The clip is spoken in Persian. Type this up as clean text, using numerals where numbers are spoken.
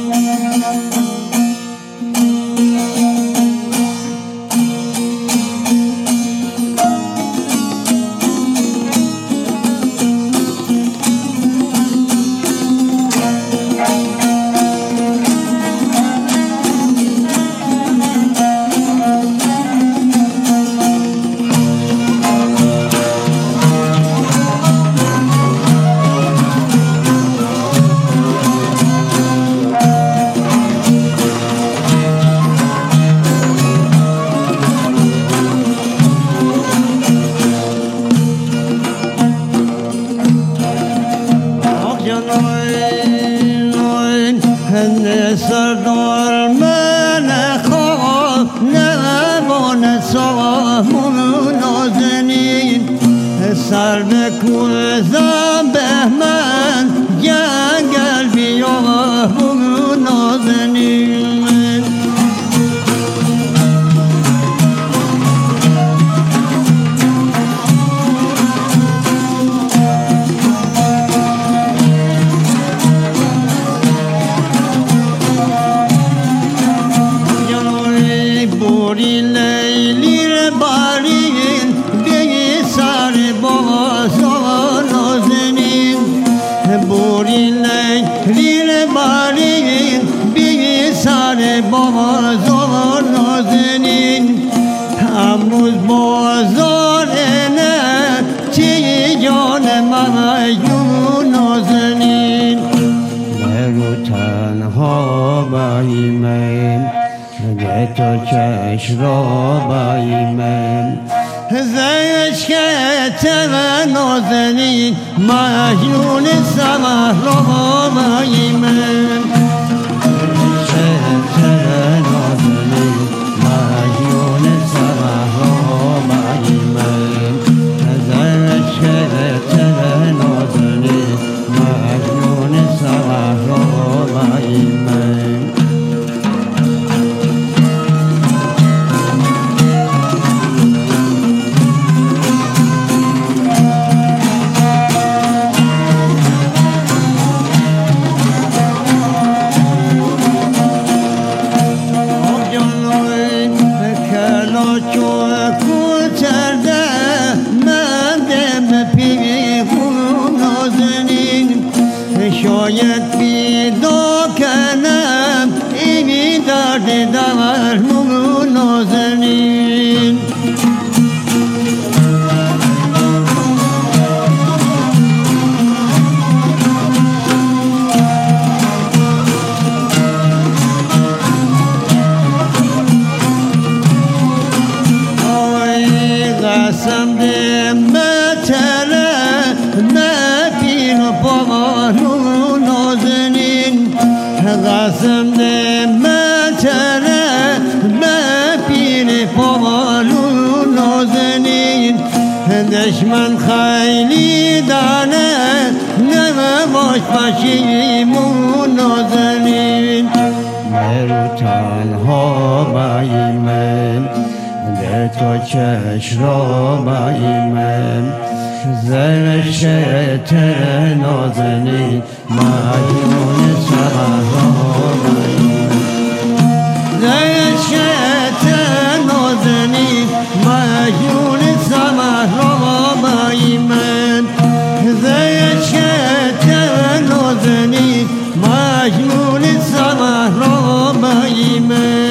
سردار من خواه نوان سامون نازنین سر به کوزم به من جنگل بیا بون نازنین بوری لیلی ر بارین بی سر بازار نازنین بوری لیلی ر بارین بی سر بازار نازنین امروز بازار نه چی جان مجنون نازنین برو تنها بایمم تو چش را بایمم زیش که تر نازنین مجنون سمه را بایمم تر نازنین مجنون سمه را بایمم زیش که تر نازنین مجنون سمه را بایمم شاید بیدا کنم ایمی درد دور نازنین آی قسم ده متره مپین و پامالون نازنین قسم ده متره مپین پامالون نازنین دشمن خیلی دانه نمه باش پشیمون نازنین برو تنها بایمم در تو چش را بایمم زرش تر نازنین مجنون سمه را بایمم زرش تر نازنین مجنون سمه را بایمم زرش تر نازنین مجنون سمه را بایمم